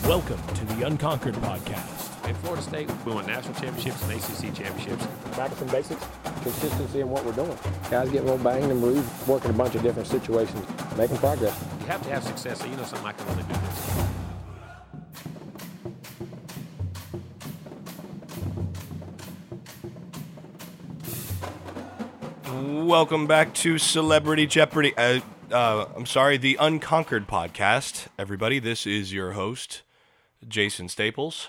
Welcome to the Unconquered Podcast. In Florida State, we won national championships and ACC championships. Practicing basics, consistency in what we're doing. Guys getting a little banged and bruised, working a bunch of different situations, making progress. You have to have success, so you know something I can really do this. Welcome back to Celebrity Jeopardy. The Unconquered Podcast. Everybody, this is your host, Jason Staples.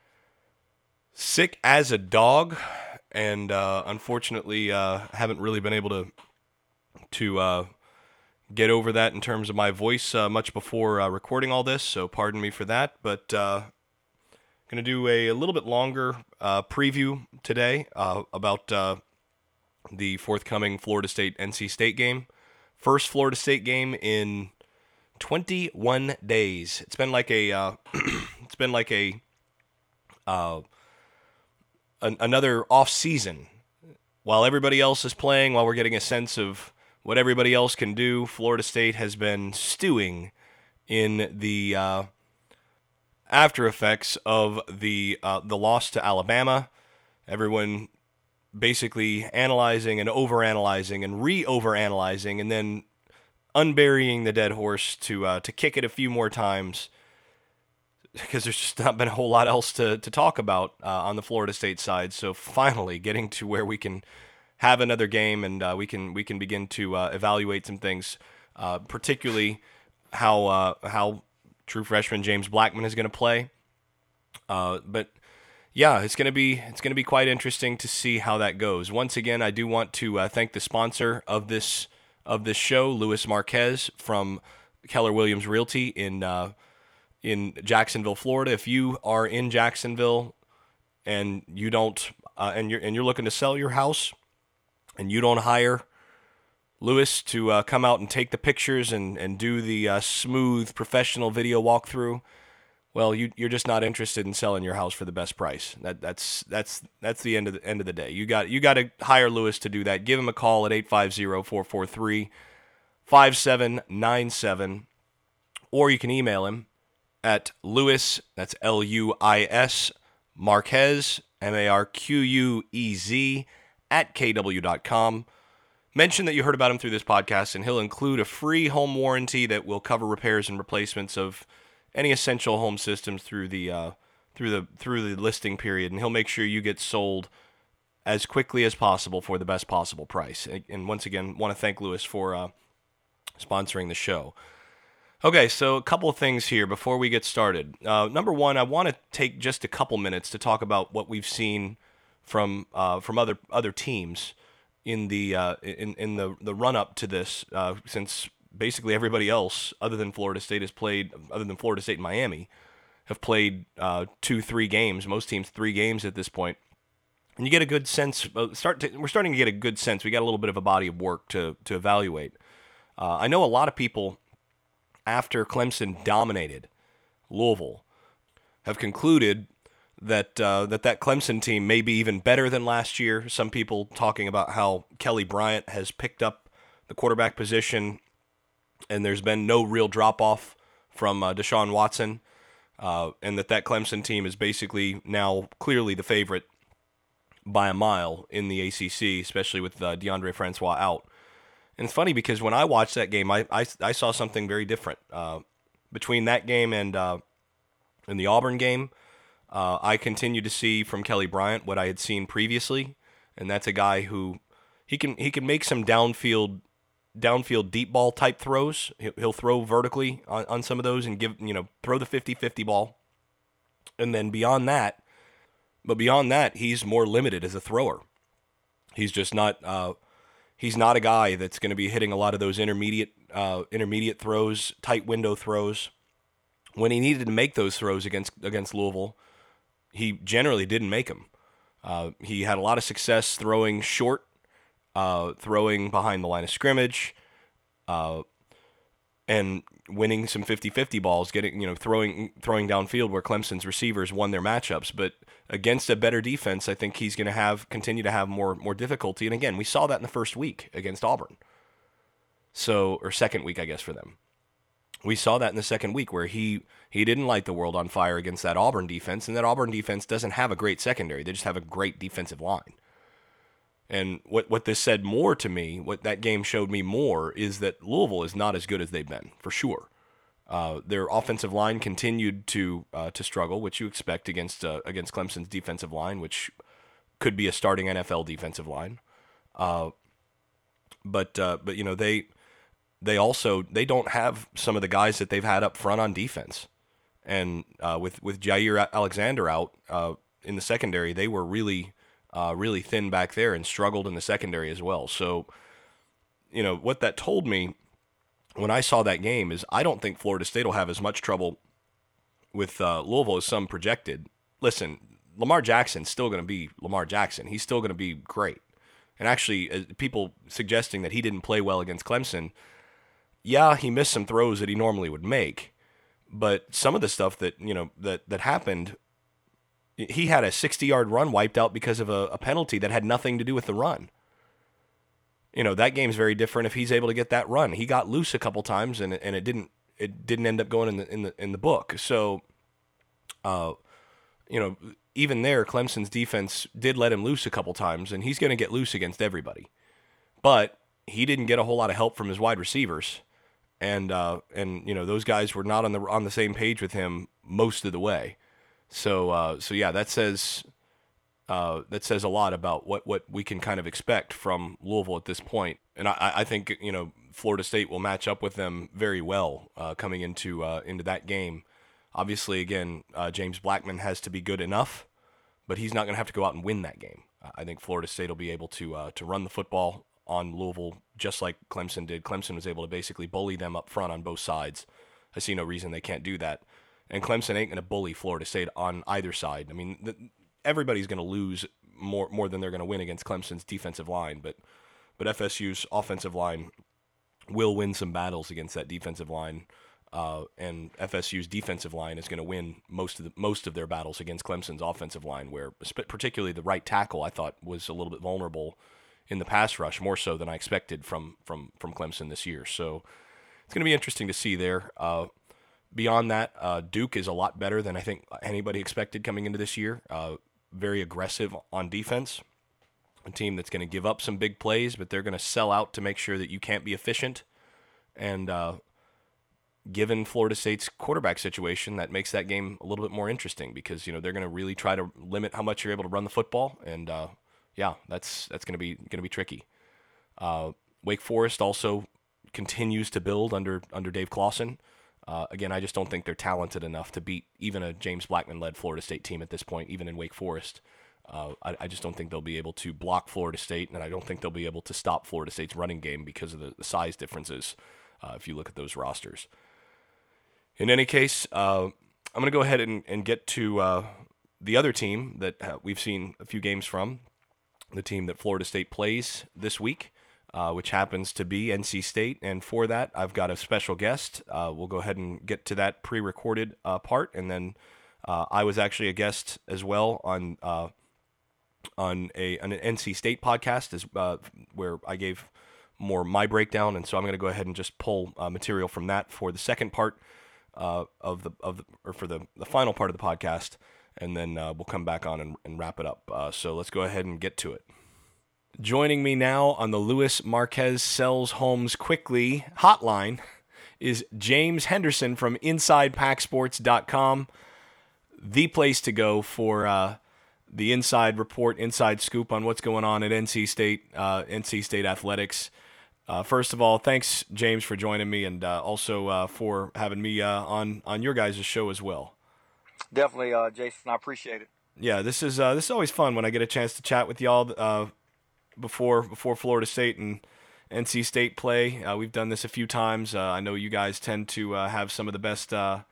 Sick as a dog, and unfortunately haven't really been able to get over that in terms of my voice much before recording all this, so pardon me for that. But going to do a little bit longer preview today about the forthcoming Florida State-NC State game. First Florida State game in 21 days. It's been like another off season. While everybody else is playing, while we're getting a sense of what everybody else can do, Florida State has been stewing in the after effects of the loss to Alabama. Everyone basically analyzing and overanalyzing and re-overanalyzing, and then unburying the dead horse to kick it a few more times, because there's just not been a whole lot else to talk about on the Florida State side. So finally getting to where we can have another game, and we can begin to evaluate some things, particularly how true freshman James Blackman is going to play. But yeah, it's gonna be quite interesting to see how that goes. Once again, I do want to thank the sponsor of this show, Luis Marquez from Keller Williams Realty in Jacksonville, Florida. If you are in Jacksonville and you don't and you're looking to sell your house, and you don't hire Luis to come out and take the pictures and do the smooth professional video walkthrough, well, you're just not interested in selling your house for the best price. That's the end of the day. You got to hire Luis to do that. Give him a call at 850-443-5797, or you can email him at Luis, that's Luis Marquez, Marquez at kw.com. Mention that you heard about him through this podcast, and he'll include a free home warranty that will cover repairs and replacements of any essential home systems through the listing period, and he'll make sure you get sold as quickly as possible for the best possible price. And once again, want to thank Luis for sponsoring the show. Okay, so a couple of things here before we get started. Number one, I want to take just a couple minutes to talk about what we've seen from other teams in the run up to this, since basically everybody else other than Florida State and Miami have played 2-3 games. Most teams 3 games at this point. And you get a good sense. We're starting to get a good sense. We got a little bit of a body of work to evaluate. I know a lot of people, after Clemson dominated Louisville, have concluded that Clemson team may be even better than last year. Some people talking about how Kelly Bryant has picked up the quarterback position, and there's been no real drop-off from Deshaun Watson, and that Clemson team is basically now clearly the favorite by a mile in the ACC, especially with DeAndre Francois out. And it's funny because when I watched that game, I saw something very different. Between that game and the Auburn game, I continue to see from Kelly Bryant what I had seen previously, and that's a guy who he can make some downfield deep ball type throws. He'll throw vertically on some of those and throw the 50-50 ball. And then beyond that, he's more limited as a thrower. He's just not he's not a guy that's going to be hitting a lot of those intermediate throws, tight window throws. When he needed to make those throws against Louisville, he generally didn't make them. He had a lot of success throwing short, throwing behind the line of scrimmage, and winning some 50-50 balls, throwing downfield where Clemson's receivers won their matchups. But against a better defense, I think he's going to continue to have more difficulty. And again, we saw that in the first week against Auburn. Or second week, I guess, for them. We saw that in the second week where he didn't light the world on fire against that Auburn defense, and that Auburn defense doesn't have a great secondary. They just have a great defensive line. And what this said more to me, what that game showed me more, is that Louisville is not as good as they've been, for sure. Their offensive line continued to struggle, which you expect against Clemson's defensive line, which could be a starting NFL defensive line. But you know, they don't have some of the guys that they've had up front on defense. And with Jair Alexander out in the secondary, they were really thin back there and struggled in the secondary as well. So, you know, what that told me when I saw that game is I don't think Florida State will have as much trouble with Louisville as some projected. Listen, Lamar Jackson's still going to be Lamar Jackson. He's still going to be great. And actually, people suggesting that he didn't play well against Clemson, yeah, he missed some throws that he normally would make. But some of the stuff that, you know, that happened, he had a 60-yard run wiped out because of a penalty that had nothing to do with the run. You know, that game's very different if he's able to get that run. He got loose a couple times and it didn't end up going in the book. So, you know, even there, Clemson's defense did let him loose a couple times, and he's going to get loose against everybody. But he didn't get a whole lot of help from his wide receivers, and you know, those guys were not on the same page with him most of the way. So yeah, that says a lot about what we can kind of expect from Louisville at this point. And I think, you know, Florida State will match up with them very well coming into that game. Obviously, again, James Blackman has to be good enough, but he's not going to have to go out and win that game. I think Florida State will be able to run the football on Louisville just like Clemson did. Clemson was able to basically bully them up front on both sides. I see no reason they can't do that. And Clemson ain't going to bully Florida State on either side. I mean, everybody's going to lose more than they're going to win against Clemson's defensive line, but FSU's offensive line will win some battles against that defensive line. And FSU's defensive line is going to win most of their battles against Clemson's offensive line, where particularly the right tackle I thought was a little bit vulnerable in the pass rush, more so than I expected from Clemson this year. So it's going to be interesting to see there. Beyond that, Duke is a lot better than I think anybody expected coming into this year. Very aggressive on defense. A team that's going to give up some big plays, but they're going to sell out to make sure that you can't be efficient. And given Florida State's quarterback situation, that makes that game a little bit more interesting because, you know, they're going to really try to limit how much you're able to run the football, and yeah, that's going to be tricky. Wake Forest also continues to build under Dave Clawson. Again, I just don't think they're talented enough to beat even a James Blackman-led Florida State team at this point, even in Wake Forest. I just don't think they'll be able to block Florida State, and I don't think they'll be able to stop Florida State's running game because of the size differences if you look at those rosters. In any case, I'm going to go ahead and get to the other team that we've seen a few games from, the team that Florida State plays this week, which happens to be NC State. And for that, I've got a special guest. We'll go ahead and get to that pre-recorded part. And then I was actually a guest as well on an NC State podcast where I gave more my breakdown. And so I'm going to go ahead and just pull material from that for the second part for the final part of the podcast, and then we'll come back on and wrap it up. So let's go ahead and get to it. Joining me now on the Louis Marquez Sells Homes Quickly hotline is James Henderson from InsidePackSports.com, the place to go for the inside report, inside scoop on what's going on at NC State athletics. First of all, thanks, James, for joining me, and also for having me on your guys' show as well. Definitely, Jason. I appreciate it. Yeah, this is always fun when I get a chance to chat with y'all before Florida State and NC State play. We've done this a few times. I know you guys tend to have some of the best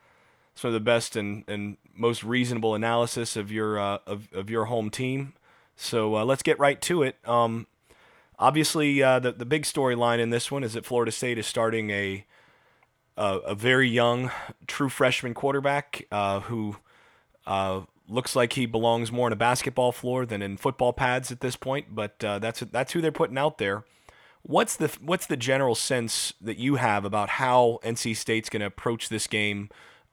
and most reasonable analysis of your home team. So let's get right to it. Obviously, the big storyline in this one is that Florida State is starting a very young, true freshman quarterback who looks like he belongs more on a basketball floor than in football pads at this point. But that's who they're putting out there. What's the general sense that you have about how NC State's going to approach this game,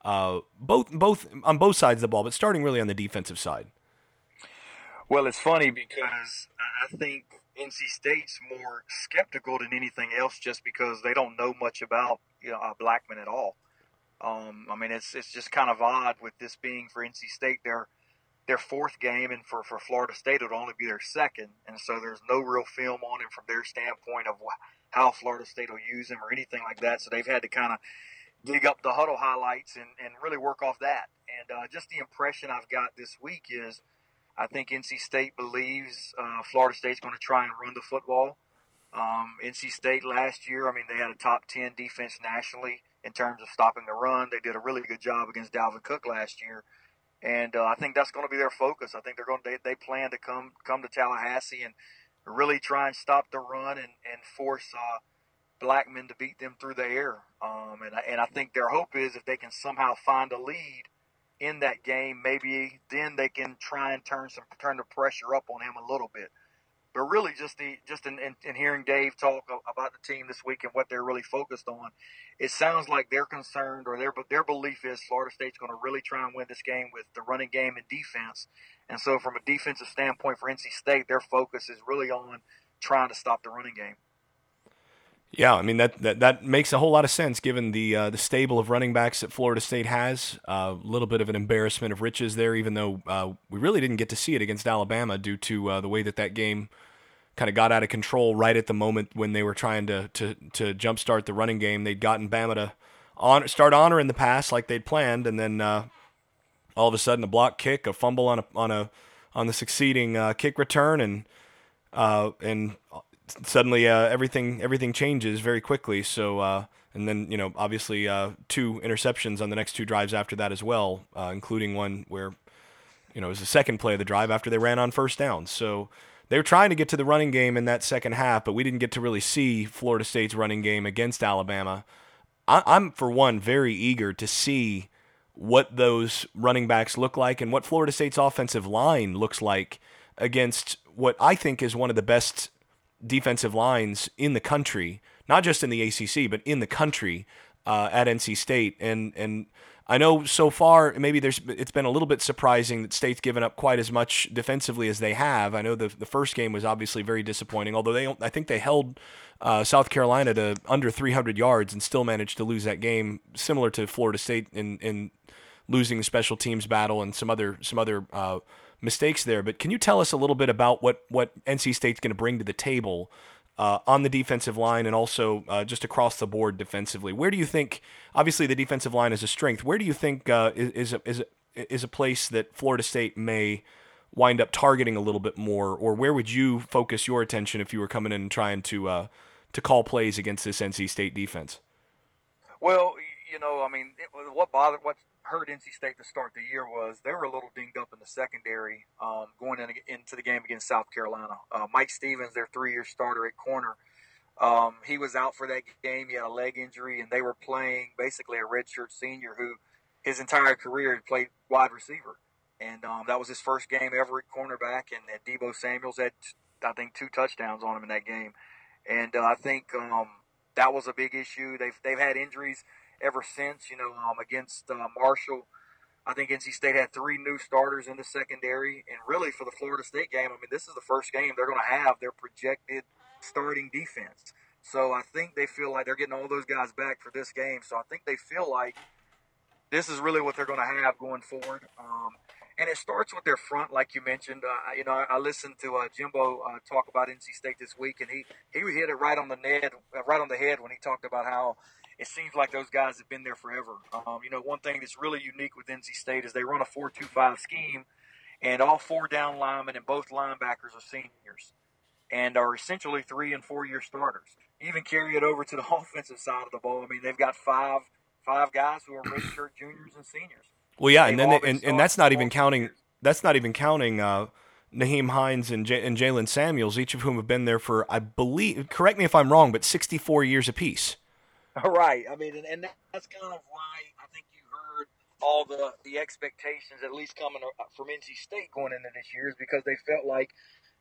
both on both sides of the ball, but starting really on the defensive side? Well, it's funny because I think NC State's more skeptical than anything else, just because they don't know much about Blackman at all. I mean, it's just kind of odd with this being for NC State their fourth game, and for Florida State it would only be their second, and so there's no real film on him from their standpoint of how Florida State will use him or anything like that. So they've had to kind of dig up the huddle highlights and really work off that. And just the impression I've got this week is I think NC State believes Florida State's going to try and run the football. NC State last year, I mean, they had a top 10 defense nationally in terms of stopping the run. They did a really good job against Dalvin Cook last year. And I think that's going to be their focus. I think they plan to come to Tallahassee and really try and stop the run and force Blackman to beat them through the air. And I think their hope is if they can somehow find a lead in that game, maybe then they can try and turn the pressure up on him a little bit. But really, just in hearing Dave talk about the team this week and what they're really focused on, it sounds like they're concerned, or their belief is Florida State's going to really try and win this game with the running game and defense. And so, from a defensive standpoint for NC State, their focus is really on trying to stop the running game. Yeah, I mean that makes a whole lot of sense given the stable of running backs that Florida State has. A little bit of an embarrassment of riches there, even though we really didn't get to see it against Alabama due to the way that game kind of got out of control right at the moment when they were trying to jumpstart the running game. They'd gotten Bama to start honoring the pass like they'd planned, and then all of a sudden a block kick, a fumble on the succeeding kick return, and suddenly everything changes very quickly. So and then obviously 2 interceptions on the next 2 drives after that as well, including one where it was the second play of the drive after they ran on first down. So they were trying to get to the running game in that second half, but we didn't get to really see Florida State's running game against Alabama. I'm for one very eager to see what those running backs look like and what Florida State's offensive line looks like against what I think is one of the best defensive lines in the country, not just in the ACC, but in the country at NC State. And I know so far maybe it's been a little bit surprising that State's given up quite as much defensively as they have. I know the first game was obviously very disappointing, although I think they held South Carolina to under 300 yards and still managed to lose that game, similar to Florida State in losing the special teams battle and some other mistakes there. But can you tell us a little bit about what NC State's going to bring to the table on the defensive line and also just across the board defensively? Where do you think, obviously the defensive line is a strength, where do you think is a place that Florida State may wind up targeting a little bit more, or where would you focus your attention if you were coming in and trying to call plays against this NC State defense? Well, I mean, what hurt NC State to start the year was they were a little dinged up in the secondary going into the game against South Carolina. Mike Stevens, their 3-year starter at corner, he was out for that game. He had a leg injury, and they were playing basically a redshirt senior who his entire career had played wide receiver. And that was his first game ever at cornerback, and Deebo Samuels had, I think, 2 touchdowns on him in that game. And I think that was a big issue. They've had injuries ever since, against Marshall. I think NC State had 3 new starters in the secondary. And really for the Florida State game, I mean, this is the first game they're going to have their projected starting defense. So I think they feel like they're getting all those guys back for this game. So I think they feel like this is really what they're going to have going forward. And it starts with their front, like you mentioned. I listened to Jimbo talk about NC State this week, and he hit it right on the head when he talked about how it seems like those guys have been there forever. One thing that's really unique with NC State is they run a 4-2-5 scheme, and all 4 down linemen and both linebackers are seniors and are essentially 3- and 4-year starters. Even carry it over to the offensive side of the ball. I mean, they've got five guys who are redshirt juniors and seniors. Well, yeah, and then that's not even counting. That's not even counting Naheem Hines and Jalen Samuels, each of whom have been there for, I believe, correct me if I'm wrong, but 64 years apiece. Right. I mean, and that's kind of why I think you heard all the expectations, at least coming from NC State going into this year, is because they felt like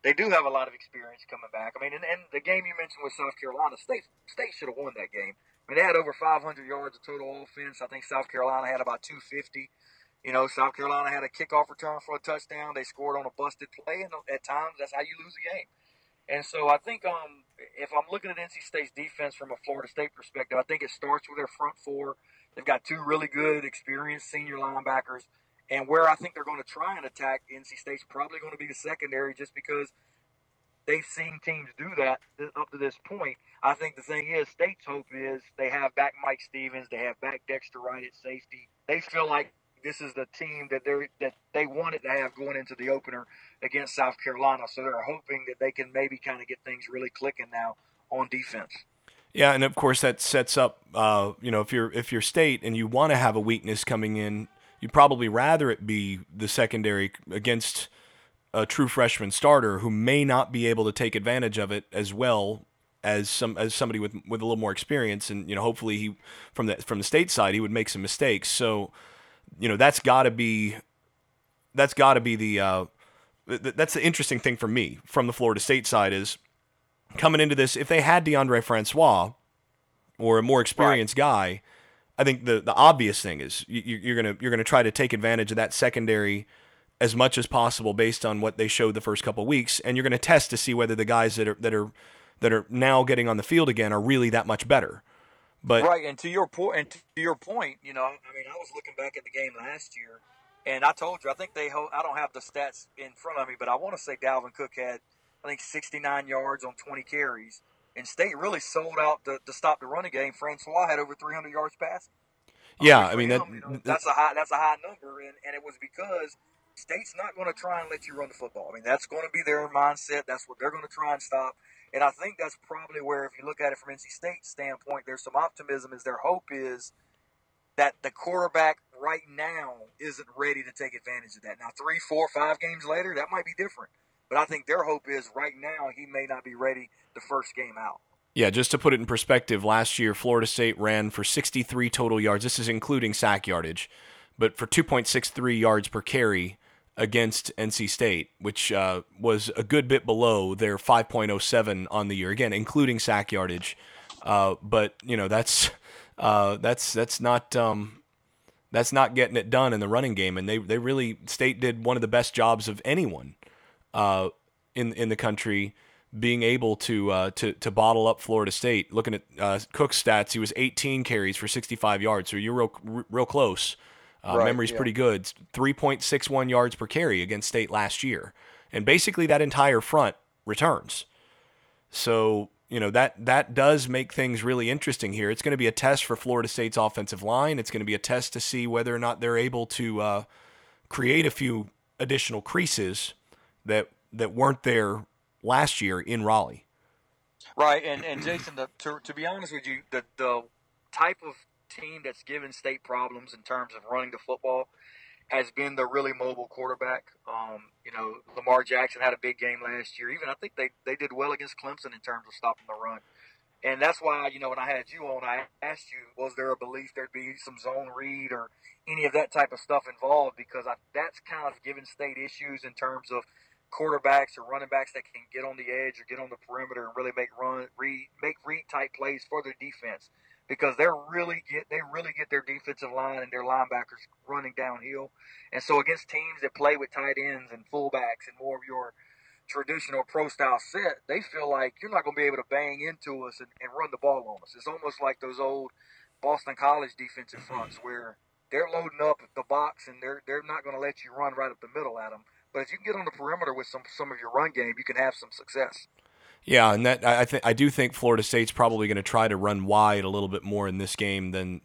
they do have a lot of experience coming back. I mean, and the game you mentioned with South Carolina, State should have won that game. I mean, they had over 500 yards of total offense. I think South Carolina had about 250. You know, South Carolina had a kickoff return for a touchdown. They scored on a busted play, and at times that's how you lose a game. And so I think if I'm looking at NC State's defense from a Florida State perspective, I think it starts with their front four. They've got two really good, experienced senior linebackers. And where I think they're going to try and attack NC State's probably going to be the secondary, just because they've seen teams do that up to this point. I think the thing is, State's hope is they have back Mike Stevens, they have back Dexter Wright at safety. They feel like this is the team that they wanted to have going into the opener against South Carolina. So they're hoping that they can maybe kind of get things really clicking now on defense. Yeah, and of course that sets up, if you're State and you want to have a weakness coming in, you'd probably rather it be the secondary against a true freshman starter who may not be able to take advantage of it as well as somebody with a little more experience. And hopefully he from the State side he would make some mistakes. So that's got to be the that's the interesting thing for me from the Florida State side is coming into this. If they had DeAndre Francois or a more experienced guy, I think the obvious thing is you're gonna try to take advantage of that secondary as much as possible based on what they showed the first couple of weeks, and you're gonna test to see whether the guys that are now getting on the field again are really that much better. But right, and to your point, I was looking back at the game last year, and I told you, I think I don't have the stats in front of me, but I want to say Dalvin Cook had, 69 yards on 20 carries, and State really sold out to stop the running game. Francois had over 300 yards passing. Yeah, that's a high number, and it was because State's not going to try and let you run the football. I mean, that's going to be their mindset. That's what they're going to try and stop. And I think that's probably where, if you look at it from NC State's standpoint, there's some optimism. Is their hope is that the quarterback right now isn't ready to take advantage of that. Now, 3, 4, 5 games later, that might be different. But I think their hope is right now he may not be ready the first game out. Yeah, just to put it in perspective, last year Florida State ran for 63 total yards. This is including sack yardage, but for 2.63 yards per carry against NC State, which was a good bit below their 5.07 on the year, again including sack yardage. But that's not getting it done in the running game, and they really State did one of the best jobs of anyone in the country, being able to bottle up Florida State. Looking at Cook's stats, he was 18 carries for 65 yards, so you're real close. Right, memory's pretty good. 3.61 yards per carry against State last year. And basically that entire front returns. So, that does make things really interesting here. It's going to be a test for Florida State's offensive line. It's going to be a test to see whether or not they're able to create a few additional creases that weren't there last year in Raleigh. Right, and Jason, to be honest with you, the type of team that's given State problems in terms of running the football has been the really mobile quarterback. Lamar Jackson had a big game last year. Even I think they did well against Clemson in terms of stopping the run. And that's why, when I had you on, I asked you, was there a belief there'd be some zone read or any of that type of stuff involved? Because that's kind of given State issues in terms of quarterbacks or running backs that can get on the edge or get on the perimeter and really make read type plays for their defense. Because they really get their defensive line and their linebackers running downhill. And so against teams that play with tight ends and fullbacks and more of your traditional pro-style set, they feel like you're not going to be able to bang into us and run the ball on us. It's almost like those old Boston College defensive fronts where they're loading up the box and they're not going to let you run right up the middle at them. But if you can get on the perimeter with some of your run game, you can have some success. Yeah, and that I do think Florida State's probably going to try to run wide a little bit more in this game than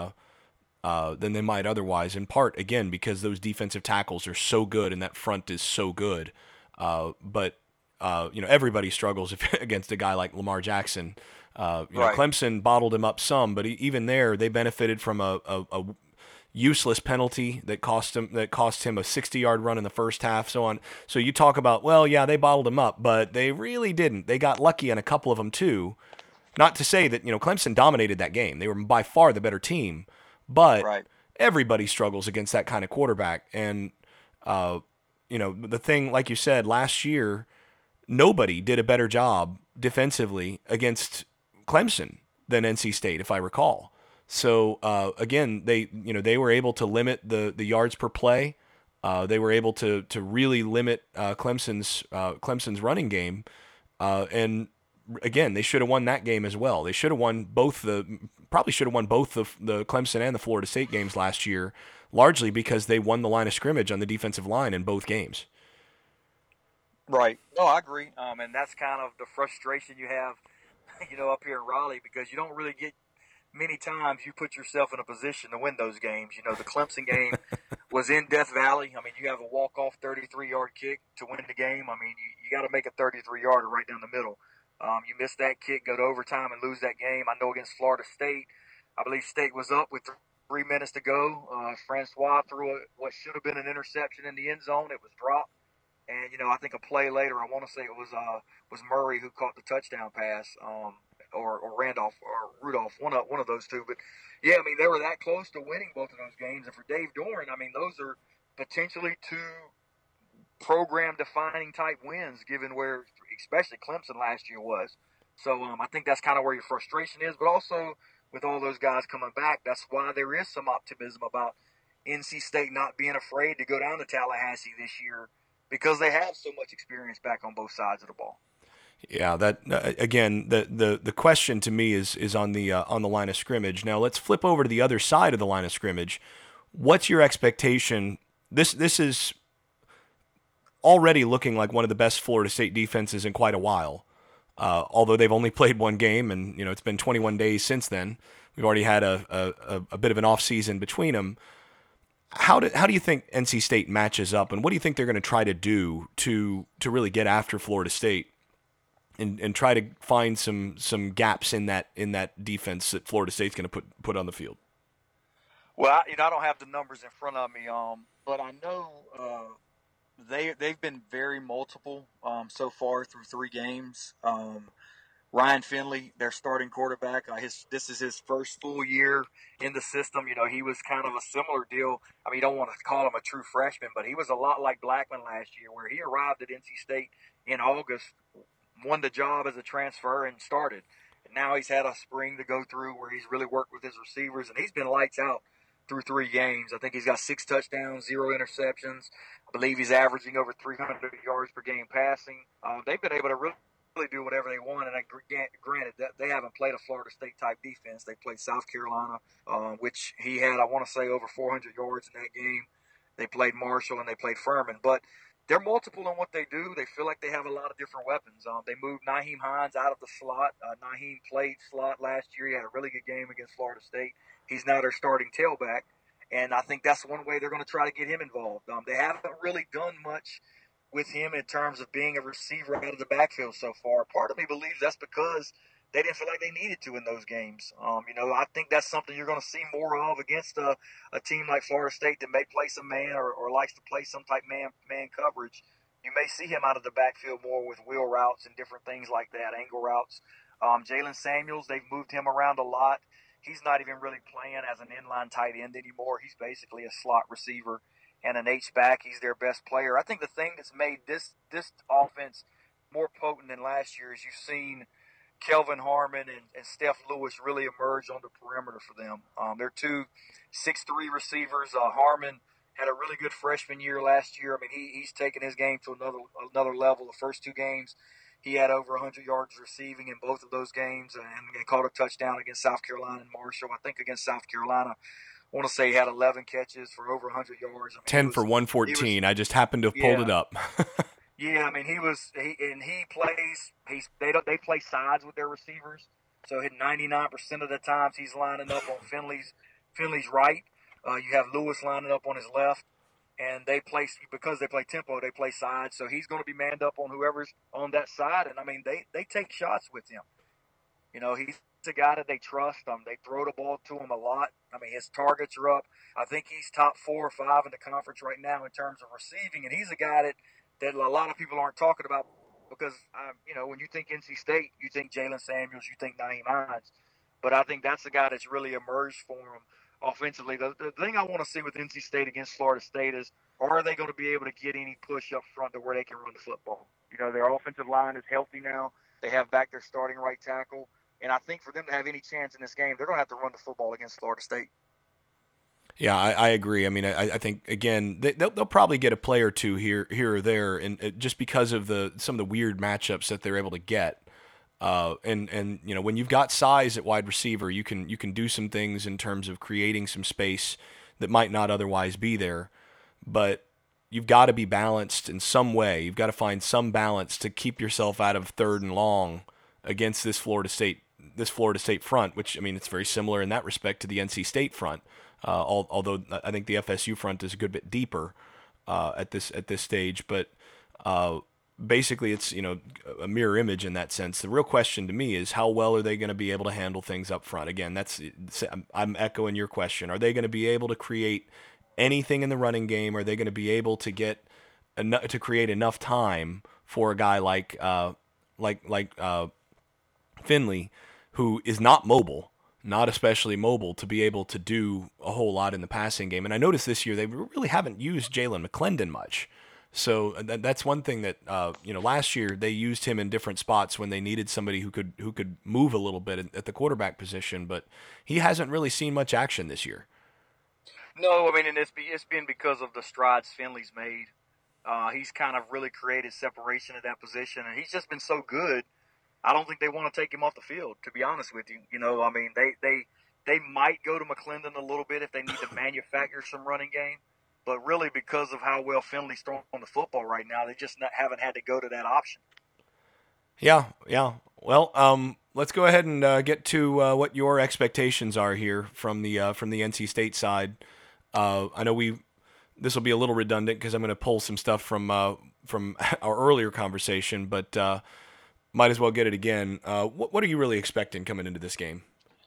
they might otherwise. In part, again, because those defensive tackles are so good and that front is so good. But everybody struggles against a guy like Lamar Jackson. Right. Clemson bottled him up some, but even there they benefited from a useless penalty that cost him a 60-yard run in the first half, so on. So you talk about, well, yeah, they bottled him up, but they really didn't. They got lucky on a couple of them too. Not to say that Clemson dominated that game. They were by far the better team, but right. Everybody struggles against that kind of quarterback. And the thing, like you said, last year nobody did a better job defensively against Clemson than NC State, if I recall. So again, they were able to limit the yards per play. They were able to really limit Clemson's running game, and again, they should have won that game as well. They should have won probably should have won both the Clemson and the Florida State games last year, largely because they won the line of scrimmage on the defensive line in both games. Right. No, I agree. And that's kind of the frustration you have, up here in Raleigh, because you don't really get many times you put yourself in a position to win those games. The Clemson game was in Death Valley. I mean, you have a walk-off 33-yard kick to win the game. I mean, you got to make a 33-yarder right down the middle. You miss that kick, go to overtime, and lose that game. I know against Florida State, I believe State was up with 3 minutes to go. Francois threw what should have been an interception in the end zone. It was dropped. And, I think a play later, I want to say it was Murray who caught the touchdown pass, or Randolph or Rudolph, one of those two. But, yeah, I mean, they were that close to winning both of those games. And for Dave Doeren, I mean, those are potentially 2 program-defining type wins, given where especially Clemson last year was. So I think that's kind of where your frustration is. But also, with all those guys coming back, that's why there is some optimism about NC State not being afraid to go down to Tallahassee this year, because they have so much experience back on both sides of the ball. Yeah, that again, the question to me is on the line of scrimmage. Now let's flip over to the other side of the line of scrimmage. What's your expectation? This is already looking like one of the best Florida State defenses in quite a while. Although they've only played one game, and it's been 21 days since then. We've already had a bit of an off season between them. How do you think NC State matches up, and what do you think they're going to try to do to really get after Florida State and try to find some gaps in that defense that Florida State's going to put on the field? Well, I don't have the numbers in front of me, but I know they've been very multiple so far through 3 games. Ryan Finley, their starting quarterback, this is his first full year in the system. He was kind of a similar deal. I mean, you don't want to call him a true freshman, but he was a lot like Blackman last year, where he arrived at NC State in August, won the job as a transfer, and started. And now he's had a spring to go through where he's really worked with his receivers, and he's been lights out through 3 games. I think he's got 6 touchdowns, 0 interceptions. I believe he's averaging over 300 yards per game passing. They've been able to really do whatever they want, and granted that they haven't played a Florida State type defense. They played South Carolina, which he had, I want to say, over 400 yards in that game. They played Marshall and they played Furman, but they're multiple in what they do. They feel like they have a lot of different weapons. They moved Nyheim Hines out of the slot. Nyheim played slot last year. He had a really good game against Florida State. He's now their starting tailback, and I think that's one way they're going to try to get him involved. They haven't really done much with him in terms of being a receiver out of the backfield so far. Part of me believes that's because they didn't feel like they needed to in those games. I think that's something you're going to see more of against a team like Florida State that may play some man or likes to play some type man coverage. You may see him out of the backfield more with wheel routes and different things like that, angle routes. Jalen Samuels, they've moved him around a lot. He's not even really playing as an inline tight end anymore. He's basically a slot receiver and an H-back. He's their best player. I think the thing that's made this offense more potent than last year is you've seen Kelvin Harmon and Steph Lewis really emerge on the perimeter for them. They're 2 6'3" receivers. Harmon had a really good freshman year last year. I mean, he's taken his game to another level. The first 2 games, he had over 100 yards receiving in both of those games and caught a touchdown against South Carolina and Marshall. I think against South Carolina, I want to say he had 11 catches for over 100 yards. 10 for 114. I just happened to have pulled it up. Yeah, I mean, they play sides with their receivers. So 99% of the times he's lining up on Finley's right. You have Lewis lining up on his left. And because they play tempo, they play sides. So he's going to be manned up on whoever's on that side. And, I mean, they take shots with him. He's a guy that they trust. They throw the ball to him a lot. I mean, his targets are up. I think he's top 4 or 5 in the conference right now in terms of receiving. And he's a guy that a lot of people aren't talking about because, when you think NC State, you think Jalen Samuels, you think Nyheim Hines. But I think that's the guy that's really emerged for him offensively. The thing I want to see with NC State against Florida State is, are they going to be able to get any push up front to where they can run the football? Their offensive line is healthy now. They have back their starting right tackle. And I think for them to have any chance in this game, they're going to have to run the football against Florida State. Yeah, I agree. I mean, I think again they'll probably get a play or two here or there, and just because of some of the weird matchups that they're able to get. And when you've got size at wide receiver, you can do some things in terms of creating some space that might not otherwise be there. But you've got to be balanced in some way. You've got to find some balance to keep yourself out of third and long against this Florida State front, which, I mean, it's very similar in that respect to the NC State front. Although I think the FSU front is a good bit deeper at this stage, but basically it's a mirror image in that sense. The real question to me is how well are they going to be able to handle things up front? Again, I'm echoing your question. Are they going to be able to create anything in the running game? Are they going to be able to get to create enough time for a guy like Finley, who is not mobile? Not especially mobile, to be able to do a whole lot in the passing game. And I noticed this year they really haven't used Jalen McClendon much. So that's one thing that last year they used him in different spots when they needed somebody who could move a little bit at the quarterback position, but he hasn't really seen much action this year. No, I mean, and it's been because of the strides Finley's made. He's kind of really created separation at that position, and he's just been so good. I don't think they want to take him off the field, to be honest with you. I mean, they might go to McClendon a little bit if they need to manufacture some running game, but really because of how well Finley's throwing on the football right now, they just haven't had to go to that option. Yeah. Well, let's go ahead and get to what your expectations are here from the NC State side. I know this will be a little redundant because I'm going to pull some stuff from our earlier conversation, but might as well get it again. What are you really expecting coming into this game?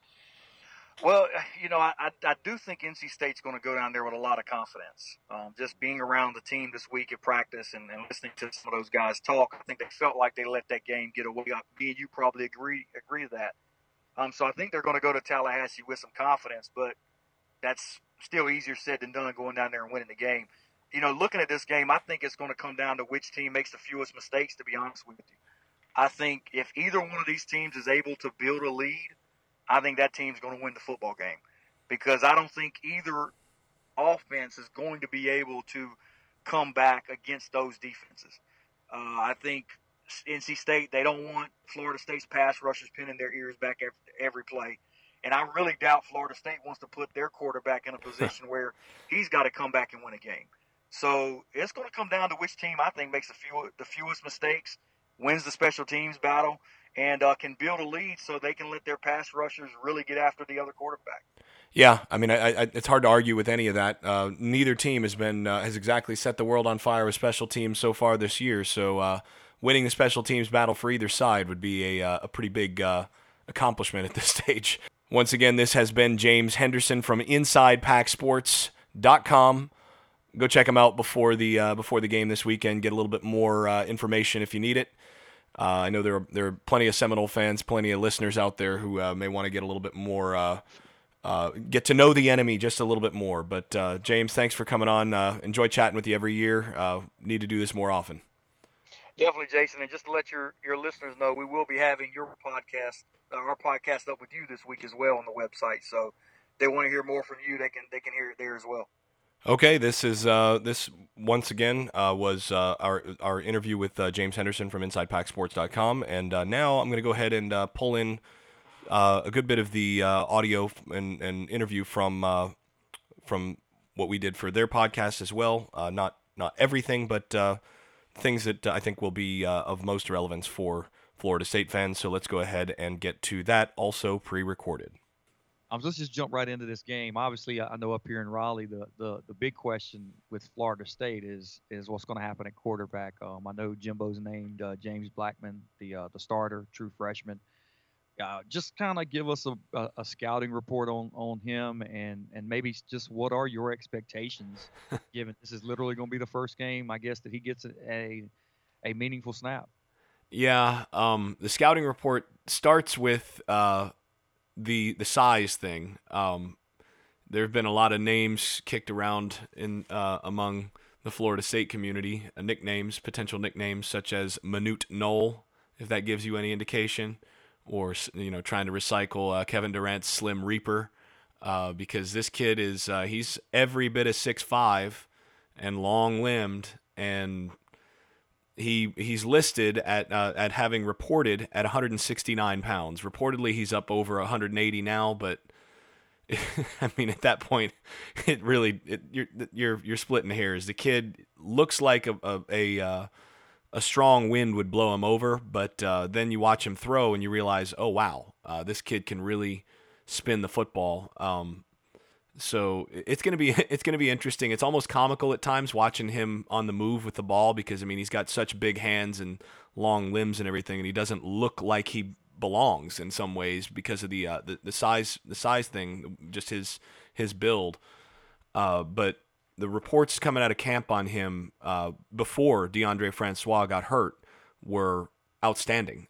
Well, I do think NC State's going to go down there with a lot of confidence. Just being around the team this week at practice and listening to some of those guys talk, I think they felt like they let that game get away. Me and you probably agree to that. So I think they're going to go to Tallahassee with some confidence, but that's still easier said than done, going down there and winning the game. Looking at this game, I think it's going to come down to which team makes the fewest mistakes, to be honest with you. I think if either one of these teams is able to build a lead, I think that team's going to win the football game, because I don't think either offense is going to be able to come back against those defenses. I think NC State, they don't want Florida State's pass rushers pinning their ears back every play. And I really doubt Florida State wants to put their quarterback in a position where he's got to come back and win a game. So it's going to come down to which team I think makes the fewest mistakes, wins the special teams battle, and can build a lead so they can let their pass rushers really get after the other quarterback. Yeah, I mean, it's hard to argue with any of that. Neither team has exactly set the world on fire with special teams so far this year. So winning the special teams battle for either side would be a pretty big accomplishment at this stage. Once again, this has been James Henderson from InsidePackSports.com. Go check him out before the game this weekend. Get a little bit more information if you need it. I know there are plenty of Seminole fans, plenty of listeners out there who may want to get a little bit more, get to know the enemy just a little bit more. But James, thanks for coming on. Enjoy chatting with you every year. Need to do this more often. Definitely, Jason. And just to let your listeners know, we will be having our podcast up with you this week as well on the website. So if they want to hear more from you, they can hear it there as well. Okay, this once again was our interview with James Henderson from InsidePackSports.com, and now I'm going to go ahead and pull in a good bit of the audio and interview from what we did for their podcast as well. Not everything, but things that I think will be of most relevance for Florida State fans. So let's go ahead and get to that, also pre-recorded. Let's just jump right into this game. Obviously, I know up here in Raleigh, the big question with Florida State is what's going to happen at quarterback. I know Jimbo's named James Blackman, the starter, true freshman. Just kind of give us a scouting report on him and maybe just what are your expectations, given this is literally going to be the first game, I guess, that he gets a meaningful snap. Yeah, the scouting report starts with the size thing. There have been a lot of names kicked around in among the Florida State community, potential nicknames such as Manute Knoll, if that gives you any indication, or trying to recycle Kevin Durant's Slim Reaper, because this kid is he's every bit of 6'5" and long-limbed, and he's listed at having reported at 169 pounds. Reportedly, he's up over 180 now, but I mean, at that point, you're splitting hairs. The kid looks like a strong wind would blow him over, but then you watch him throw and you realize, oh wow, this kid can really spin the football. So it's gonna be interesting. It's almost comical at times watching him on the move with the ball, because I mean he's got such big hands and long limbs and everything, and he doesn't look like he belongs in some ways because of the size thing, just his build. But the reports coming out of camp on him before Deondre Francois got hurt were outstanding,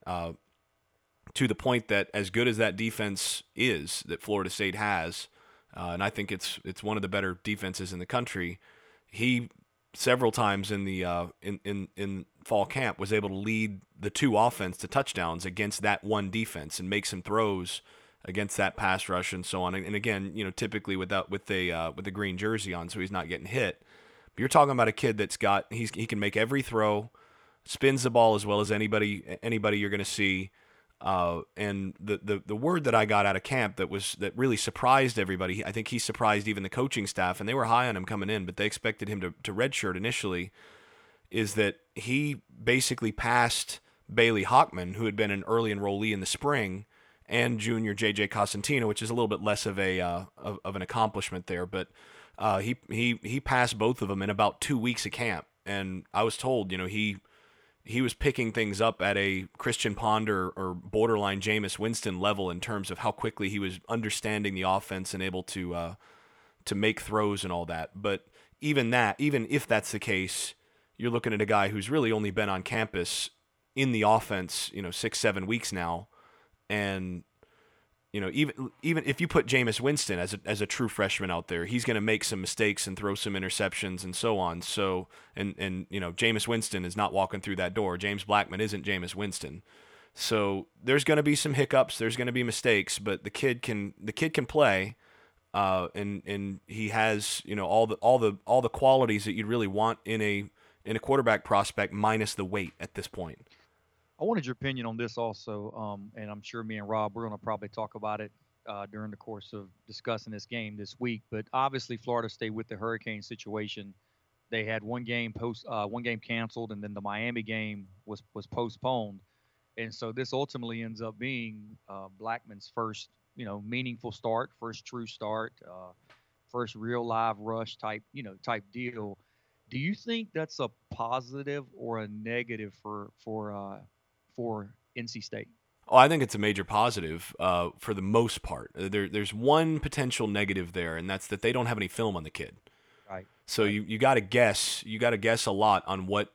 to the point that as good as that defense is that Florida State has, and I think it's one of the better defenses in the country, he several times in the in fall camp was able to lead the two offense to touchdowns against that one defense and make some throws against that pass rush and so on. And again, typically with the green jersey on, so he's not getting hit. But you're talking about a kid that's he can make every throw, spins the ball as well as anybody you're going to see. And the word that I got out of camp that really surprised everybody, I think he surprised even the coaching staff, and they were high on him coming in, but they expected him to redshirt initially, is that he basically passed Bailey Hockman, who had been an early enrollee in the spring, and junior J.J. Cosentino, which is a little bit less of an accomplishment there, but he passed both of them in about 2 weeks of camp, and I was told, he was picking things up at a Christian Ponder or borderline Jameis Winston level in terms of how quickly he was understanding the offense and able to make throws and all that. But even if that's the case, you're looking at a guy who's really only been on campus in the offense, 6-7 weeks now, and even if you put Jameis Winston as a true freshman out there, he's going to make some mistakes and throw some interceptions and so on. So and Jameis Winston is not walking through that door. James Blackman isn't Jameis Winston. So there's going to be some hiccups. There's going to be mistakes, but the kid can play, and he has all the qualities that you'd really want in a quarterback prospect, minus the weight at this point. I wanted your opinion on this also, and I'm sure me and Rob, we're going to probably talk about it during the course of discussing this game this week. But obviously, Florida State with the hurricane situation, they had one game canceled, and then the Miami game was postponed, and so this ultimately ends up being Blackman's first meaningful start, first true start, first real live rush type deal. Do you think that's a positive or a negative for NC State? Oh, I think it's a major positive for the most part. There's one potential negative there, and that's that they don't have any film on the kid. Right. So you got to guess. You got to guess a lot on what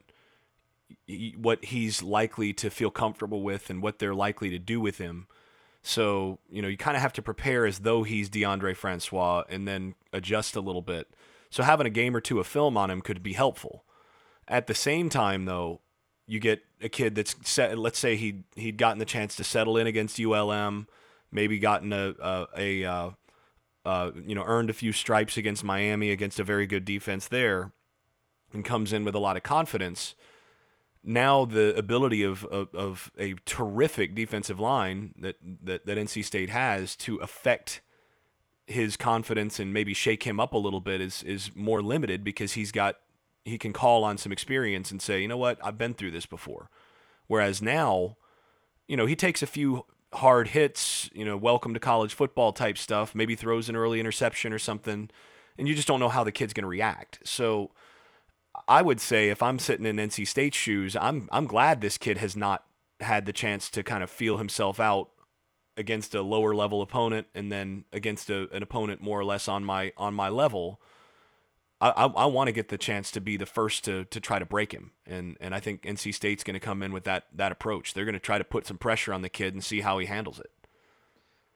he's likely to feel comfortable with and what they're likely to do with him. So you kind of have to prepare as though he's Deondre Francois, and then adjust a little bit. So having a game or two of film on him could be helpful. At the same time, though, you get a kid that's set. Let's say he'd gotten the chance to settle in against ULM, maybe gotten earned a few stripes against Miami, against a very good defense there, and comes in with a lot of confidence. Now the ability of a terrific defensive line that NC State has to affect his confidence and maybe shake him up a little bit is more limited, because he can call on some experience and say, you know what, I've been through this before. Whereas now, he takes a few hard hits, welcome to college football type stuff, maybe throws an early interception or something, and you just don't know how the kid's going to react. So I would say if I'm sitting in NC State's shoes, I'm glad this kid has not had the chance to kind of feel himself out against a lower level opponent, and then against an opponent more or less on my level. I want to get the chance to be the first to try to break him, and I think NC State's going to come in with that approach. They're going to try to put some pressure on the kid and see how he handles it.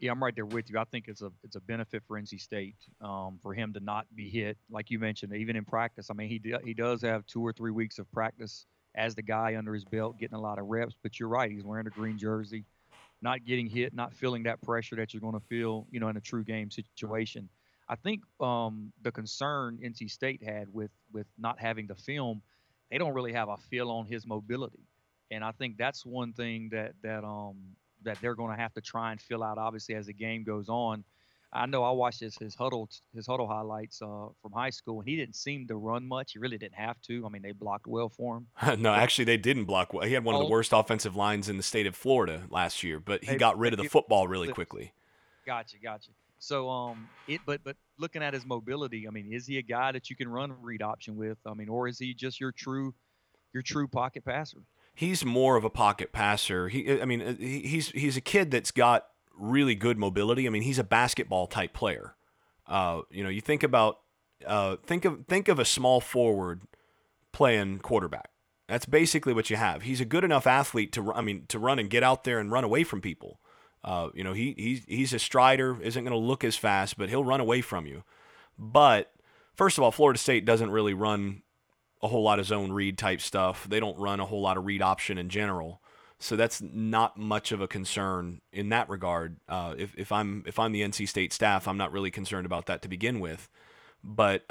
Yeah, I'm right there with you. I think it's a benefit for NC State for him to not be hit, like you mentioned, even in practice. I mean, he does have 2 or 3 weeks of practice as the guy under his belt, getting a lot of reps. But you're right, he's wearing a green jersey, not getting hit, not feeling that pressure that you're going to feel, in a true game situation. I think the concern NC State had with not having the film, they don't really have a feel on his mobility, and I think that's one thing that they're going to have to try and fill out, obviously, as the game goes on. I know I watched his huddle highlights from high school, and he didn't seem to run much. He really didn't have to. I mean, they blocked well for him. No, actually, they didn't block well. He had one of the worst offensive lines in the state of Florida last year, but he got rid of the football really quickly. Gotcha. So, but looking at his mobility, I mean, is he a guy that you can run a read option with? I mean, or is he just your true pocket passer? He's more of a pocket passer. He's a kid that's got really good mobility. I mean, he's a basketball type player. You think about think of a small forward playing quarterback. That's basically what you have. He's a good enough athlete to run and get out there and run away from people. He's a strider, isn't going to look as fast, but he'll run away from you. But first of all, Florida State doesn't really run a whole lot of zone read type stuff. They don't run a whole lot of read option in general. So that's not much of a concern in that regard. If I'm the NC State staff, I'm not really concerned about that to begin with. But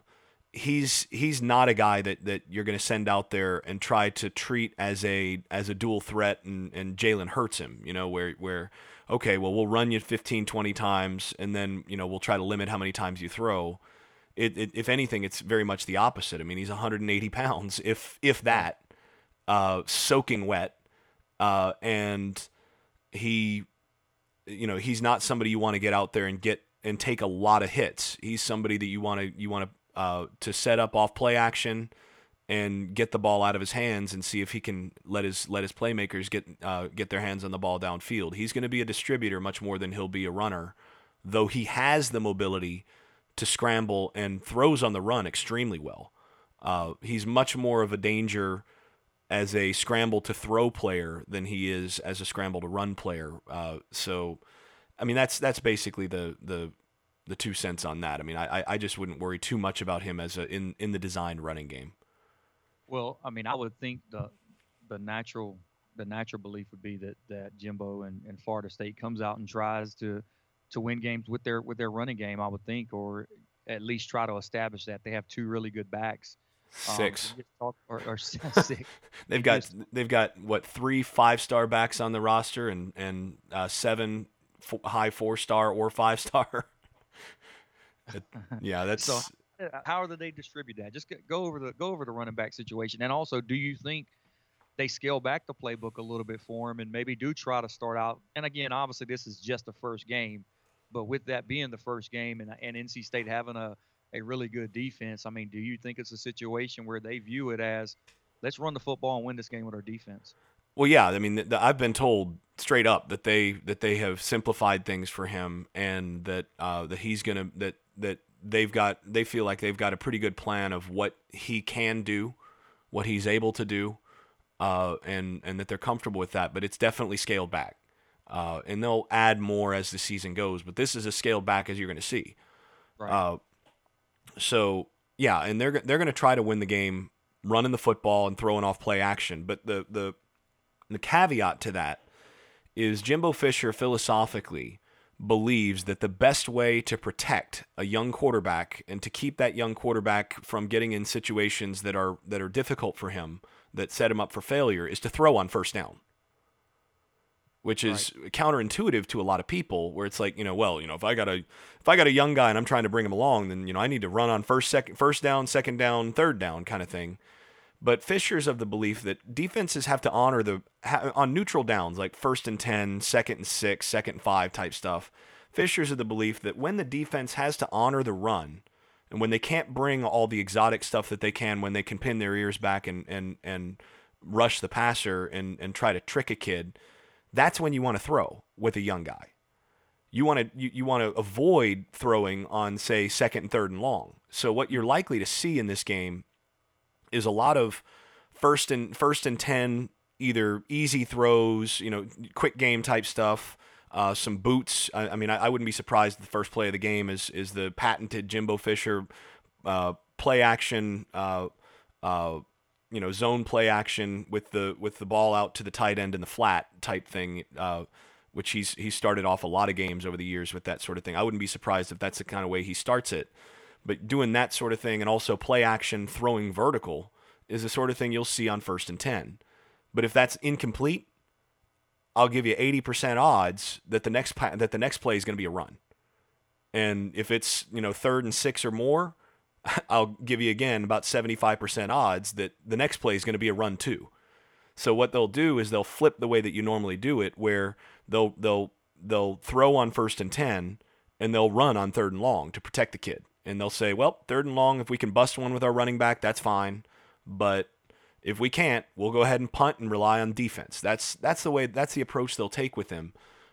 he's not a guy that you're going to send out there and try to treat as a dual threat and Jalen Hurts him, where okay, well, we'll run you 15, 20 times and then, we'll try to limit how many times you throw. If anything, it's very much the opposite. I mean, he's 180 pounds, if that, soaking wet, and he's not somebody you want to get out there and take a lot of hits. He's somebody that you want to set up off play action and get the ball out of his hands and see if he can let his playmakers get their hands on the ball downfield. He's going to be a distributor much more than he'll be a runner, though he has the mobility to scramble and throws on the run extremely well. He's much more of a danger as a scramble to throw player than he is as a scramble to run player. So, I mean, that's basically the 2 cents on that. I mean, I just wouldn't worry too much about him as in the designed running game. Well, I mean, I would think the natural belief would be that Jimbo and Florida State comes out and tries to win games with their running game, I would think, or at least try to establish that. They have 2 really good backs. 6. Or 6. They've got what, 3 5-star backs on the roster and 7 high 4-star or 5-star. Yeah, that's. So how do they distribute that? Just go over the running back situation, and also, do you think they scale back the playbook a little bit for him and maybe do try to start out? And again, obviously, this is just the first game, but with that being the first game and NC State having a really good defense, I mean, do you think it's a situation where they view it as, let's run the football and win this game with our defense? Well, yeah. I mean, I've been told straight up that they have simplified things for him, and that he's gonna that they feel like they've got a pretty good plan of what he can do, what he's able to do, and that they're comfortable with that. But it's definitely scaled back, and they'll add more as the season goes. But this is as scaled back as you're going to see. Right. So yeah, and they're going to try to win the game running the football and throwing off play action. But the caveat to that is Jimbo Fisher philosophically believes that the best way to protect a young quarterback and to keep that young quarterback from getting in situations that are difficult for him, that set him up for failure, is to throw on first down. Which is counterintuitive to a lot of people, where it's like, if I got a young guy and I'm trying to bring him along, then I need to run on first down, second down, third down kind of thing. But Fisher's of the belief that defenses have to honor on neutral downs, like 1st and 10, 2nd and 6, 2nd and 5 type stuff. Fisher's of the belief that when the defense has to honor the run, and when they can't bring all the exotic stuff that they can, when they can pin their ears back and rush the passer and try to trick a kid, that's when you want to throw with a young guy. You want to avoid throwing on, say, 2nd and 3rd and long. So what you're likely to see in this game is a lot of first and 10, either easy throws, quick game type stuff, some boots. I mean, I wouldn't be surprised if the first play of the game is the patented Jimbo Fisher play action, zone play action with the ball out to the tight end in the flat type thing, which he's started off a lot of games over the years with that sort of thing. I wouldn't be surprised if that's the kind of way he starts it. But doing that sort of thing and also play action throwing vertical is the sort of thing you'll see on 1st and 10. But if that's incomplete, I'll give you 80% odds that the next play is going to be a run. And if it's 3rd and 6 or more, I'll give you again about 75% odds that the next play is going to be a run too. So what they'll do is they'll flip the way that you normally do it, where they'll throw on 1st and 10 and they'll run on 3rd and long to protect the kid. And they'll say, well, 3rd and long, if we can bust one with our running back, that's fine. But if we can't, we'll go ahead and punt and rely on defense. That's the approach they'll take with him.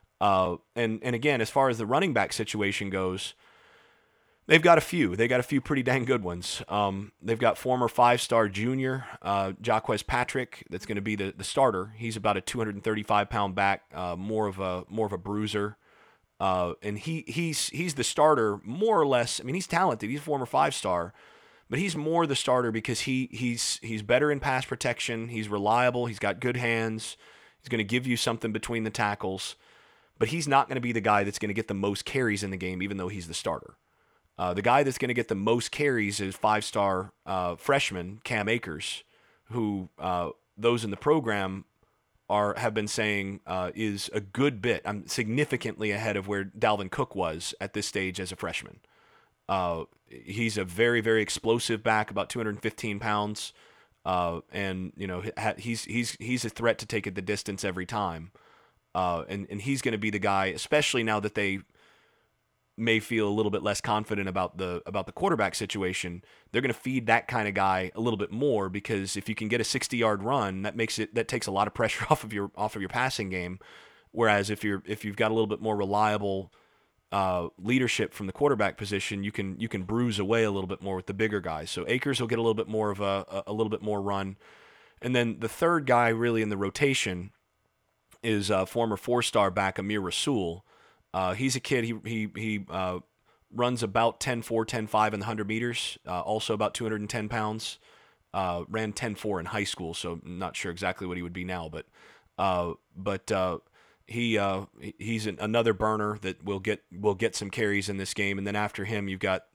And again, as far as the running back situation goes, they've got a few. They got a few pretty dang good ones. They've got former 5-star junior Jaquez Patrick that's going to be the starter. He's about a 235-pound back, more of a bruiser. And he's the starter more or less. I mean, he's talented. He's a former 5-star, but he's more the starter because he's better in pass protection. He's reliable. He's got good hands. He's going to give you something between the tackles, but he's not going to be the guy that's going to get the most carries in the game, even though he's the starter. The guy that's going to get the most carries is 5-star freshman Cam Akers, who those in the program have been saying is a good bit. I'm significantly ahead of where Dalvin Cook was at this stage as a freshman. He's a very, very explosive back, about 215 pounds, and he's a threat to take it the distance every time. And he's going to be the guy, especially now that they may feel a little bit less confident about the quarterback situation. They're going to feed that kind of guy a little bit more, because if you can get a 60-yard run, that takes a lot of pressure off of your passing game. Whereas if you've got a little bit more reliable leadership from the quarterback position, you can bruise away a little bit more with the bigger guys. So Akers will get a little bit more of a little bit more run. And then the third guy really in the rotation is former 4-star back Amir Rasul. He's a kid. He runs about 10.4, 10.5 in the 100 meters. Also about 210 pounds. Ran 10.4 in high school, so I'm not sure exactly what he would be now. But he's another burner that will get some carries in this game. And then after him, you've got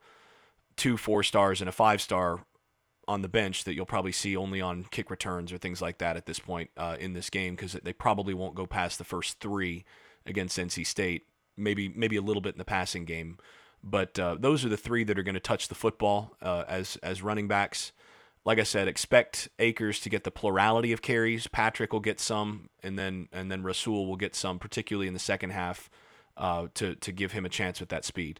2 4-stars and a 5-star on the bench that you'll probably see only on kick returns or things like that at this point in this game, because they probably won't go past the first 3 against NC State, maybe a little bit in the passing game. But those are the 3 that are going to touch the football as running backs. Like I said, expect Akers to get the plurality of carries. Patrick will get some, and then Rasul will get some, particularly in the second half, to give him a chance with that speed.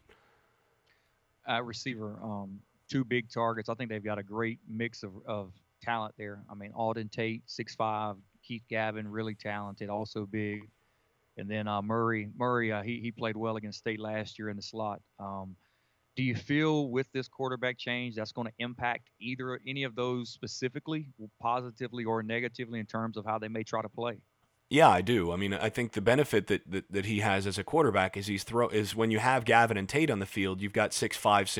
Receiver, 2 big targets. I think they've got a great mix of talent there. I mean, Alden Tate, 6'5", Keith Gavin, really talented, also big. And then Murray, he played well against State last year in the slot. Do you feel with this quarterback change that's going to impact any of those specifically, positively or negatively, in terms of how they may try to play? Yeah, I do. I mean, I think the benefit that he has as a quarterback is when you have Gavin and Tate on the field, you've got 6'5",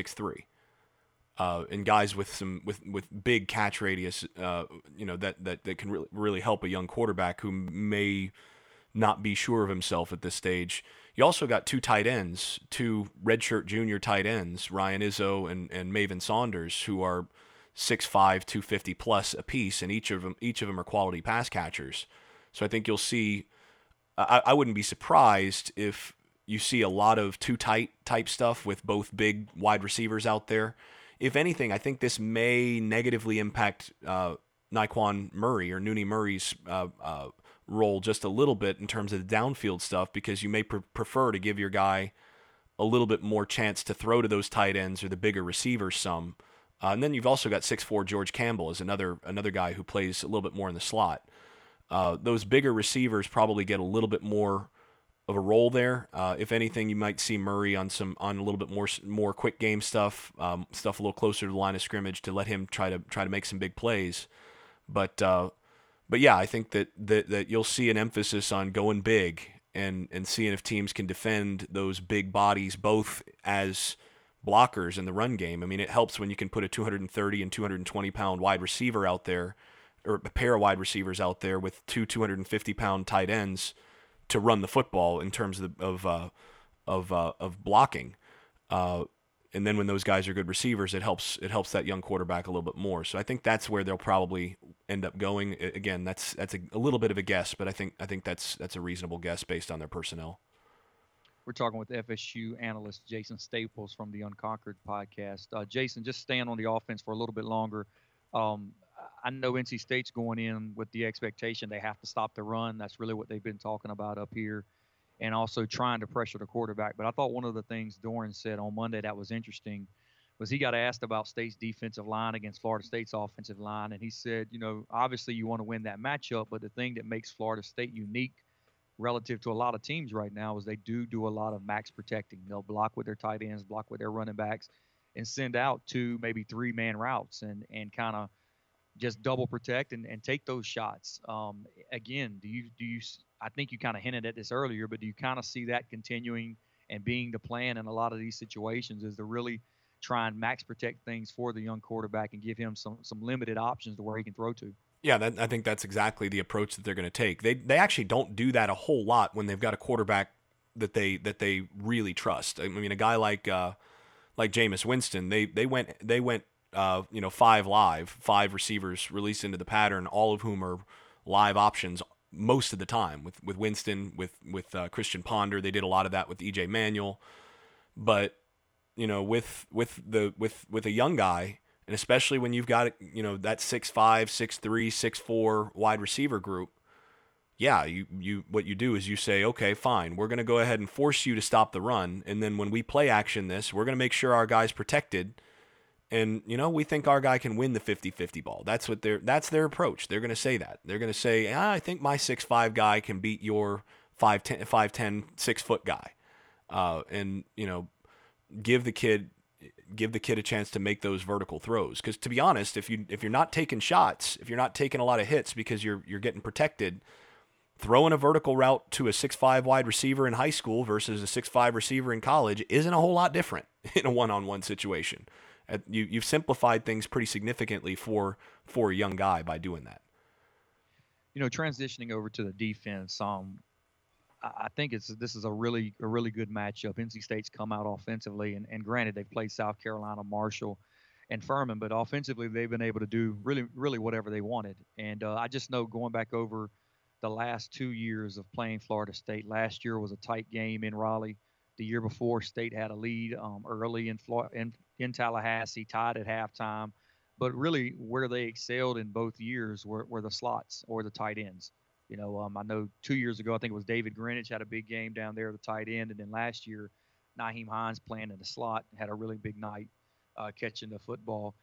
6'3", and guys with big catch radius, that can really help a young quarterback who may not be sure of himself at this stage. You also got 2 tight ends, 2 redshirt junior tight ends, Ryan Izzo and Maven Saunders, who are 6'5", 250 plus apiece, and each of them are quality pass catchers. So I think you'll see. I wouldn't be surprised if you see a lot of 2 tight type stuff with both big wide receivers out there. If anything, I think this may negatively impact Naquan Murray or Nooney Murray's role just a little bit in terms of the downfield stuff, because you may prefer to give your guy a little bit more chance to throw to those tight ends or the bigger receivers some. And then you've also got 6'4" George Campbell as another guy who plays a little bit more in the slot. Those bigger receivers probably get a little bit more of a role there. If anything, you might see Murray on a little bit more quick game stuff a little closer to the line of scrimmage to let him try to make some big plays. But yeah, I think that you'll see an emphasis on going big and seeing if teams can defend those big bodies both as blockers in the run game. I mean, it helps when you can put a 230 and 220 pound wide receiver out there, or a pair of wide receivers out there with 250 pound tight ends to run the football in terms of blocking. And then when those guys are good receivers, it helps that young quarterback a little bit more. So I think that's where they'll probably end up going. Again, that's a little bit of a guess, but I think that's a reasonable guess based on their personnel. We're talking with FSU analyst Jason Staples from the Unconquered podcast. Jason, just staying on the offense for a little bit longer. I know NC State's going in with the expectation they have to stop the run. That's really what they've been talking about up here, and also trying to pressure the quarterback. But I thought one of the things Doeren said on Monday that was interesting was he got asked about State's defensive line against Florida State's offensive line, and he said, obviously you want to win that matchup, but the thing that makes Florida State unique relative to a lot of teams right now is they do a lot of max protecting. They'll block with their tight ends, block with their running backs, and send out 2, maybe 3-man routes and kind of just double protect and take those shots. Again, do you? I think you kind of hinted at this earlier, but do you kind of see that continuing and being the plan in a lot of these situations, is to really try and max protect things for the young quarterback and give him some limited options to where he can throw to? Yeah, I think that's exactly the approach that they're going to take. They actually don't do that a whole lot when they've got a quarterback that they really trust. I mean, a guy like Jameis Winston, they went 5 receivers released into the pattern, all of whom are live options most of the time. With Winston, with Christian Ponder, they did a lot of that with EJ Manuel. But with a young guy, and especially when you've got that 6'5", 6'3", 6'4" wide receiver group, yeah, you what you do is you say, okay, fine, we're going to go ahead and force you to stop the run, and then when we play action this, we're going to make sure our guy's protected. And, we think our guy can win the 50-50 ball. That's their approach. They're going to say that. They're going to say, I think my 6'5" guy can beat your 5'10", 6-foot guy. And, give the kid a chance to make those vertical throws. Because to be honest, if you're not taking shots, if you're not taking a lot of hits because you're getting protected, throwing a vertical route to a 6'5" wide receiver in high school versus a 6'5" receiver in college isn't a whole lot different in a one-on-one situation. You've simplified things pretty significantly for a young guy by doing that. Transitioning over to the defense, I think this is a really good matchup. NC State's come out offensively, and granted they've played South Carolina, Marshall, and Furman, but offensively they've been able to do really whatever they wanted. And I just know, going back over the last 2 years of playing Florida State, last year was a tight game in Raleigh. The year before, State had a lead early in Tallahassee, tied at halftime. But really, where they excelled in both years were the slots or the tight ends. I know 2 years ago, I think it was David Greenwich had a big game down there at the tight end. And then last year, Nyheim Hines playing in the slot had a really big night catching the football.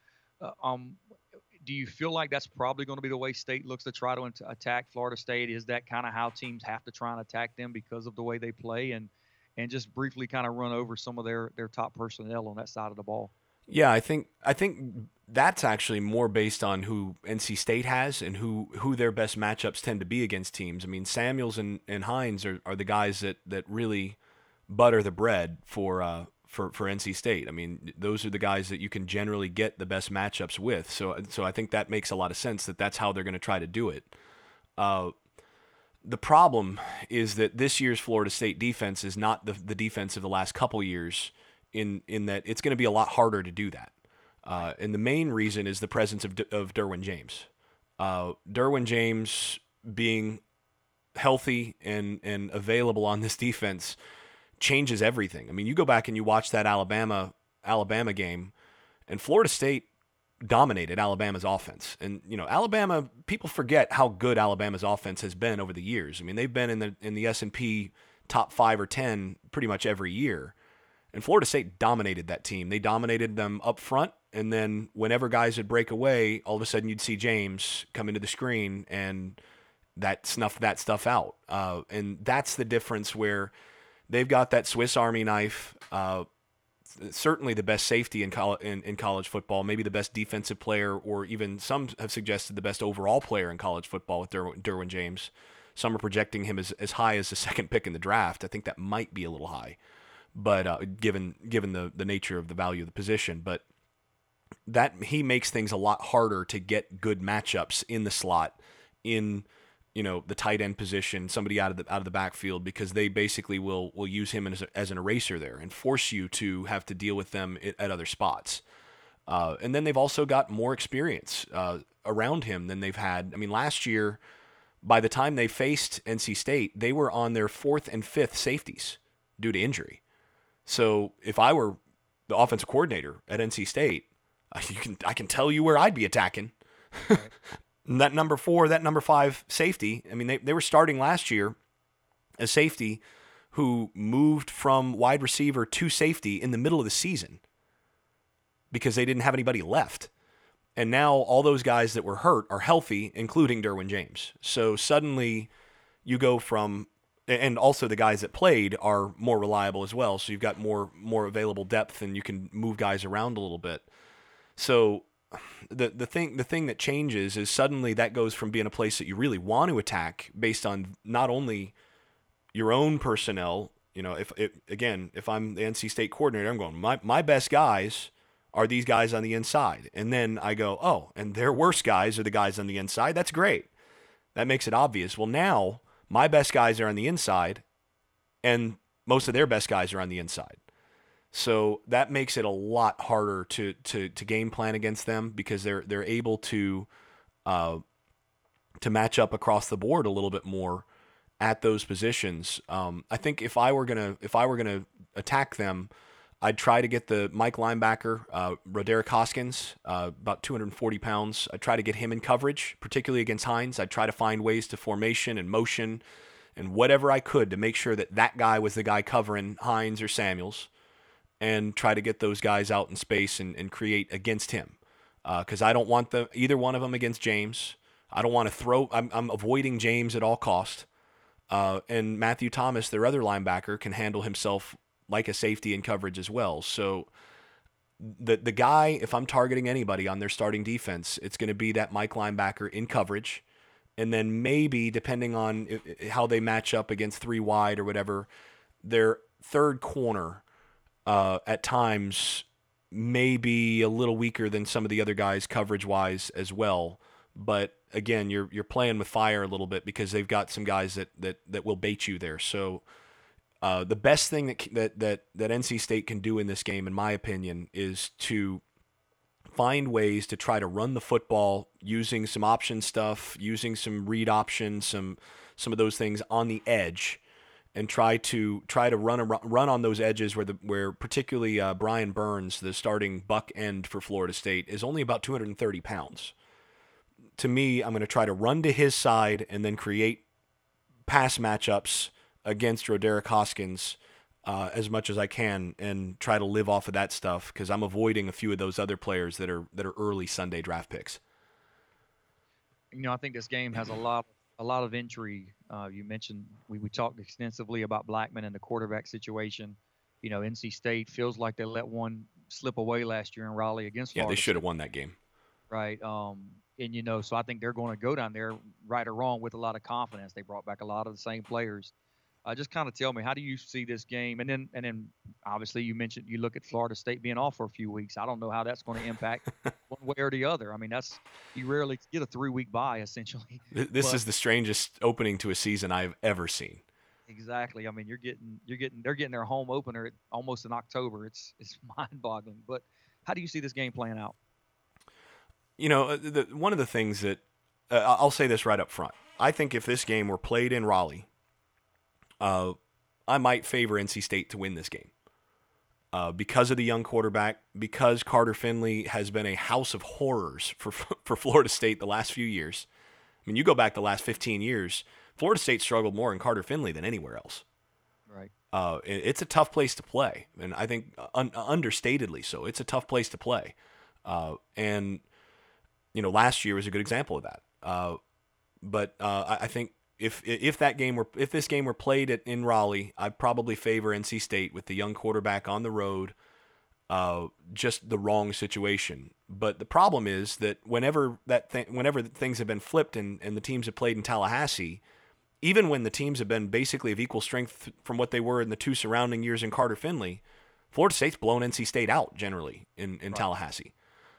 Do you feel like that's probably going to be the way State looks to try to attack Florida State? Is that kind of how teams have to try and attack them because of the way they play? And just briefly kind of run over some of their top personnel on that side of the ball. Yeah, I think that's actually more based on who NC State has and who their best matchups tend to be against teams. I mean, Samuels and Hines are the guys that really butter the bread for NC State. I mean, those are the guys that you can generally get the best matchups with. So I think that makes a lot of sense that's how they're going to try to do it. The problem is that this year's Florida State defense is not the defense of the last couple years in that it's going to be a lot harder to do that. And the main reason is the presence of Derwin James. Derwin James being healthy and available on this defense changes everything. I mean, you go back and you watch that Alabama game, and Florida State dominated Alabama's offense. And, Alabama, people forget how good Alabama's offense has been over the years. I mean, they've been in the S&P top 5 or 10 pretty much every year. And Florida State dominated that team. They dominated them up front, and then whenever guys would break away, all of a sudden you'd see James come into the screen, and that snuffed that stuff out. And that's the difference where they've got that Swiss Army knife, certainly the best safety in college football, maybe the best defensive player, or even some have suggested the best overall player in college football with Derwin James. Some are projecting him as high as the second pick in the draft. I think that might be a little high, but given the nature of the value of the position. But that he makes things a lot harder to get good matchups in the slot, in the tight end position, somebody out of the backfield, because they basically will use him as an eraser there and force you to have to deal with them at other spots. And then they've also got more experience around him than they've had. I mean, last year, by the time they faced NC State, they were on their 4th and 5th safeties due to injury. So if I were the offensive coordinator at NC State, I can tell you where I'd be attacking. Right. That number 4, that number 5 safety, I mean, they were starting last year a safety who moved from wide receiver to safety in the middle of the season because they didn't have anybody left. And now all those guys that were hurt are healthy, including Derwin James. So suddenly you go from, and also the guys that played are more reliable as well. So you've got more available depth, and you can move guys around a little bit. So the thing that changes is suddenly that goes from being a place that you really want to attack based on not only your own personnel. If I'm the NC State coordinator, I'm going, my best guys are these guys on the inside. And then I go, oh, and their worst guys are the guys on the inside. That's great. That makes it obvious. Well, now my best guys are on the inside, and most of their best guys are on the inside. So that makes it a lot harder to game plan against them, because they're able to match up across the board a little bit more at those positions. I think if I were gonna attack them, I'd try to get the Mike linebacker, Roderick Hoskins, about 240 pounds. I'd try to get him in coverage, particularly against Hines. I'd try to find ways to formation and motion and whatever I could to make sure that guy was the guy covering Hines or Samuels, and try to get those guys out in space and create against him. Because I don't want either one of them against James. I don't want to throw. I'm avoiding James at all cost. And Matthew Thomas, their other linebacker, can handle himself like a safety in coverage as well. So the guy, if I'm targeting anybody on their starting defense, it's going to be that Mike linebacker in coverage. And then maybe, depending on how they match up against 3 wide or whatever, their third corner at times may be a little weaker than some of the other guys coverage-wise as well. But again, you're playing with fire a little bit, because they've got some guys that will bait you there. So the best thing that NC State can do in this game, in my opinion, is to find ways to try to run the football using some option stuff, using some read options, some of those things on the edge, and try to run on those edges where particularly Brian Burns, the starting buck end for Florida State, is only about 230 pounds. To me, I'm going to try to run to his side and then create pass matchups against Roderick Hoskins as much as I can, and try to live off of that stuff, because I'm avoiding a few of those other players that are early Sunday draft picks. I think this game has a lot of intrigue. You mentioned we talked extensively about Blackman and the quarterback situation. NC State feels like they let one slip away last year in Raleigh against Florida. Yeah, they should have won that game. Right. And so I think they're going to go down there, right or wrong, with a lot of confidence. They brought back a lot of the same players. Just kind of tell me, how do you see this game? And then obviously you mentioned you look at Florida State being off for a few weeks. I don't know how that's going to impact one way or the other. I mean, you rarely get a 3-week bye, essentially. This is the strangest opening to a season I've ever seen. Exactly. I mean, they're getting their home opener almost in October. It's mind-boggling. But how do you see this game playing out? One of the things that I'll say this right up front. I think if this game were played in Raleigh, I might favor NC State to win this game because of the young quarterback, because Carter Finley has been a house of horrors for Florida State the last few years. I mean, you go back the last 15 years, Florida State struggled more in Carter Finley than anywhere else. Right. It's a tough place to play, and I think understatedly so. It's a tough place to play, and last year was a good example of that. But I think if this game were played in Raleigh, I'd probably favor NC State with the young quarterback on the road. Just the wrong situation. But the problem is that whenever things have been flipped and the teams have played in Tallahassee, even when the teams have been basically of equal strength from what they were in the 2 surrounding years in Carter Finley, Florida State's blown NC State out generally in Tallahassee.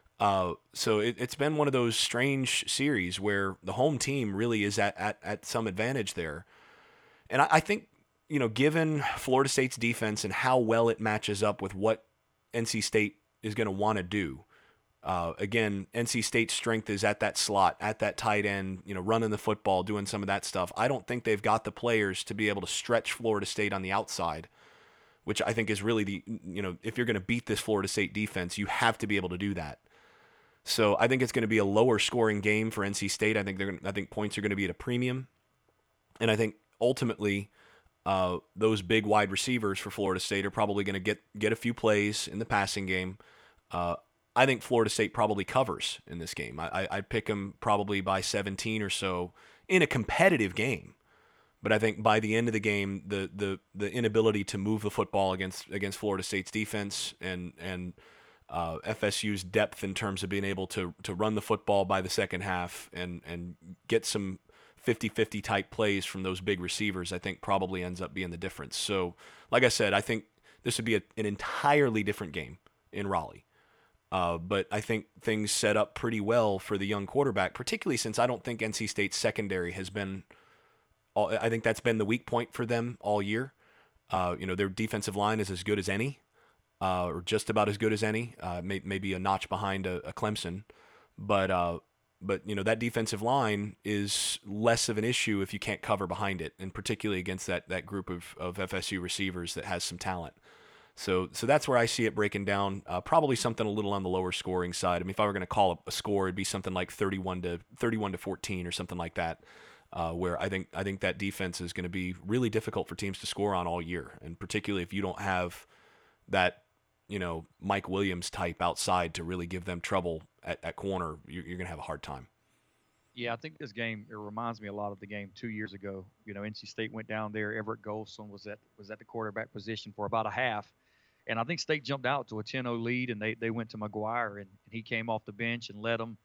So it's been one of those strange series where the home team really is at some advantage there. And I think, given Florida State's defense and how well it matches up with what NC State is going to want to do, again, NC State's strength is at that slot, at that tight end, running the football, doing some of that stuff. I don't think they've got the players to be able to stretch Florida State on the outside, which I think is really if you're going to beat this Florida State defense, you have to be able to do that. So I think it's going to be a lower scoring game for NC State. I think points are going to be at a premium. And I think ultimately those big wide receivers for Florida State are probably going to get a few plays in the passing game. I think Florida State probably covers in this game. I'd pick them probably by 17 or so in a competitive game. But I think by the end of the game, the inability to move the football against Florida State's defense and FSU's depth in terms of being able to run the football by the second half and get some 50-50 type plays from those big receivers, I think probably ends up being the difference. So, like I said, I think this would be an entirely different game in Raleigh. But I think things set up pretty well for the young quarterback, particularly since I don't think NC State's secondary has been – I think that's been the weak point for them all year. Their defensive line is as good as any. Or just about as good as any, maybe a notch behind a Clemson, but that defensive line is less of an issue if you can't cover behind it, and particularly against that group of FSU receivers that has some talent. So that's where I see it breaking down. Probably something a little on the lower scoring side. I mean, if I were going to call a score, it'd be something like 31 to 14 or something like that. Where I think that defense is going to be really difficult for teams to score on all year, and particularly if you don't have that Mike Williams type outside to really give them trouble at corner, you're going to have a hard time. Yeah, I think this game, it reminds me a lot of the game 2 years ago. NC State went down there. Everett Golson was at the quarterback position for about a half. And I think State jumped out to a 10-0 lead, and they went to McGuire, and he came off the bench and let them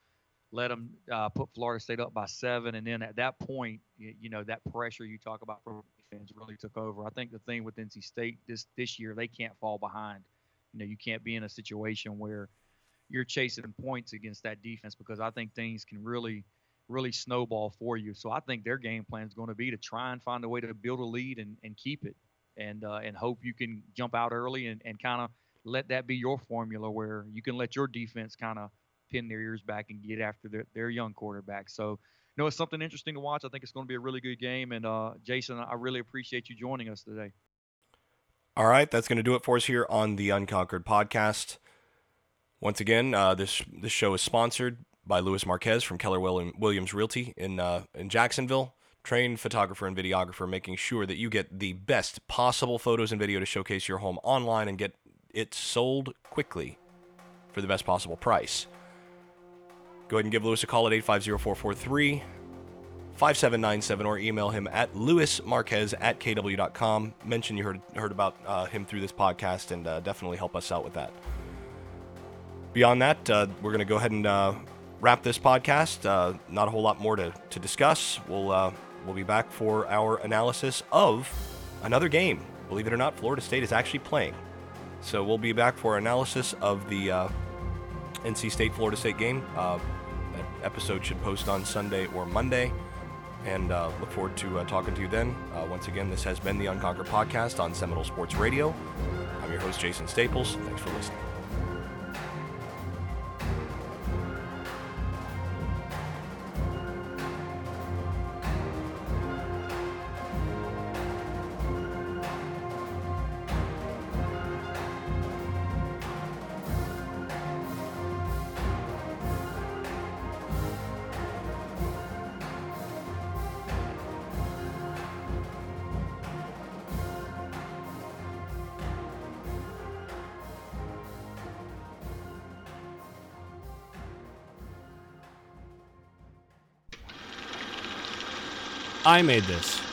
put Florida State up by 7. And then at that point, that pressure you talk about from defense really took over. I think the thing with NC State this year, they can't fall behind. You can't be in a situation where you're chasing points against that defense, because I think things can really, really snowball for you. So I think their game plan is going to be to try and find a way to build a lead and keep it, and hope you can jump out early and kind of let that be your formula where you can let your defense kind of pin their ears back and get after their young quarterback. So, it's something interesting to watch. I think it's going to be a really good game. And Jason, I really appreciate you joining us today. All right, that's going to do it for us here on the Unconquered Podcast. Once again, this show is sponsored by Luis Marquez from Keller Williams Realty in Jacksonville. Trained photographer and videographer, making sure that you get the best possible photos and video to showcase your home online and get it sold quickly for the best possible price. Go ahead and give Luis a call at 850-443-5797 or email him at lewismarquez@kw.com. Mention you heard about him through this podcast, and definitely help us out with that. Beyond that, we're going to go ahead and wrap this podcast. Not a whole lot more to discuss. We'll be back for our analysis of another game. Believe it or not, Florida State is actually playing. So we'll be back for our analysis of the NC State-Florida State game. That episode should post on Sunday or Monday. And look forward to talking to you then. Once again, this has been the Unconquered Podcast on Seminole Sports Radio. I'm your host, Jason Staples. Thanks for listening. I made this.